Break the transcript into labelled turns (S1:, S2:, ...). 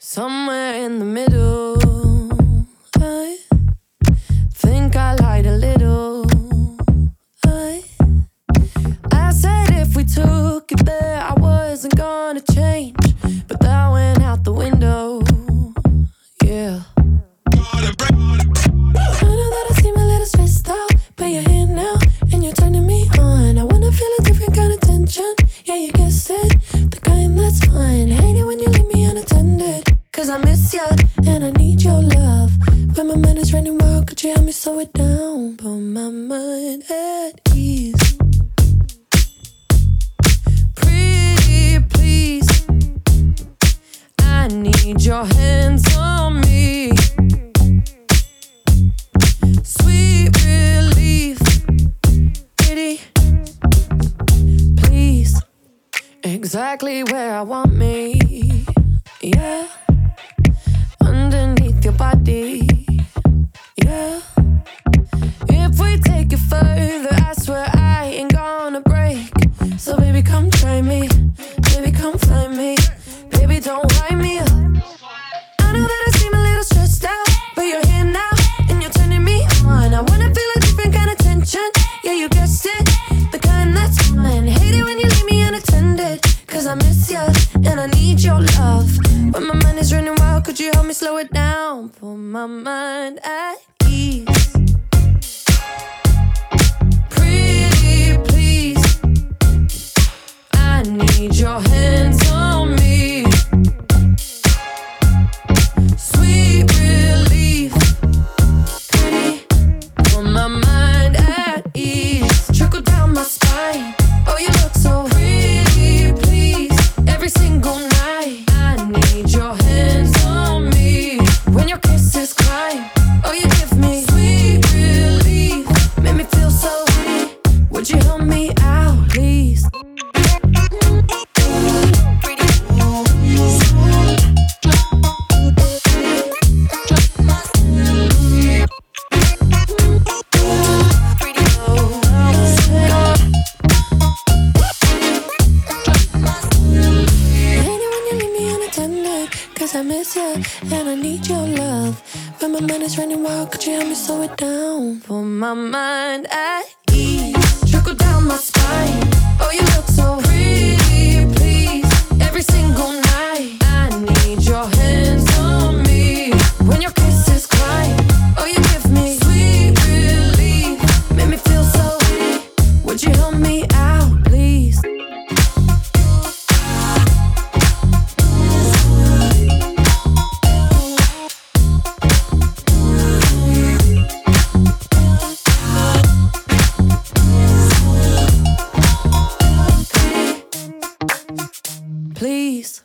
S1: Somewhere in the middle, I think I lied a little. I said if we took it there, I wasn't gonna change, but that went out the window. Yeah. I know that I seem a little stressed out, but you're here now and you're turning me on. I wanna feel a different kind of tension. Yeah, you guessed it, the kind that's fine. Hate it when you leave me unattended, 'cause I miss ya and I need your love. When my mind is running wild, could you help me slow it down? Put my mind at ease. Pretty please, I need your hands on me. Sweet relief, pretty please, exactly where I want me. Yeah, underneath your body. Yeah, if we take it further, I swear I ain't gonna break. So baby, come try me. Baby, come find me. Baby, don't wind me up. I know that I seem a little stressed out, but you're here now and you're turning me on. I wanna feel a different kind of tension. Yeah, you guessed it, the kind that's fine. Hate it when you leave me unattended, 'cause I miss ya and I need your love. When my mind is running wild, could you help me slow it down? Put my mind at ease. Pretty please, I need your hands on me. Sweet relief, pretty, put my mind at ease. Trickle down my spine, oh you look so pretty please. Every single night, I need your hands on me. When your kisses climb, oh you give me sweet relief. Make me feel so weak, would you help me out please? I miss ya and I need your love. When my mind is running wild, could you help me slow it down? Put my mind at ease. Trickle down my spine, oh you look so pretty please. Every single night, I need your hands on me. When your kisses climb, oh you give me sweet relief. Make me feel so weak, would you help me out please? Please.